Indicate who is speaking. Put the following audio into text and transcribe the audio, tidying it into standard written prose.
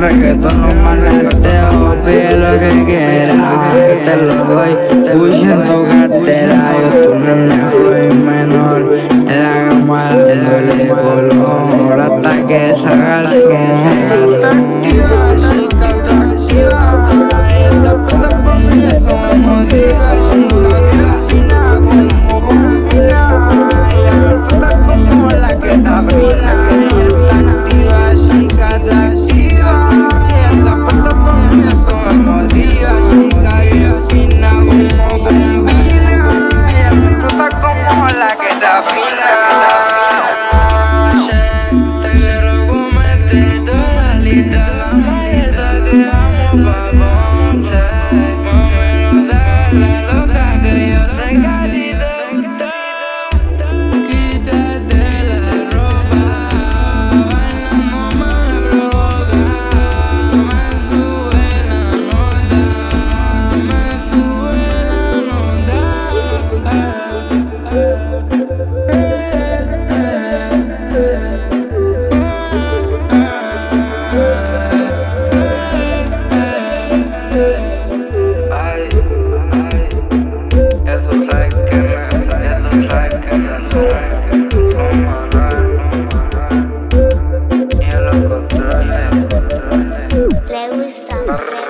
Speaker 1: reggaetón, no maneteo. Pide lo que quieras, que te lo doy. Push en su cartera, yo tu nene fui menor. En la gama dándole color hasta que salga el son. Atractiva, chica atractiva. Esta puta pa' mí eso me motiva, chica. Fina como bombina. Ella me falta como la que está fina. Ella está activa, chica atractiva. Esta puta pa' mí eso me motiva, chica. Ella fina como bombina. Ella me falta como la que está fina. Te quiero comerte toda la lista, la malleta que amo pa' Ponce. Más o menos dale loca que yo soy calidad. Quítate la ropa, bailando me provoca. Me sube la nota, me sube la
Speaker 2: Lewis Summer.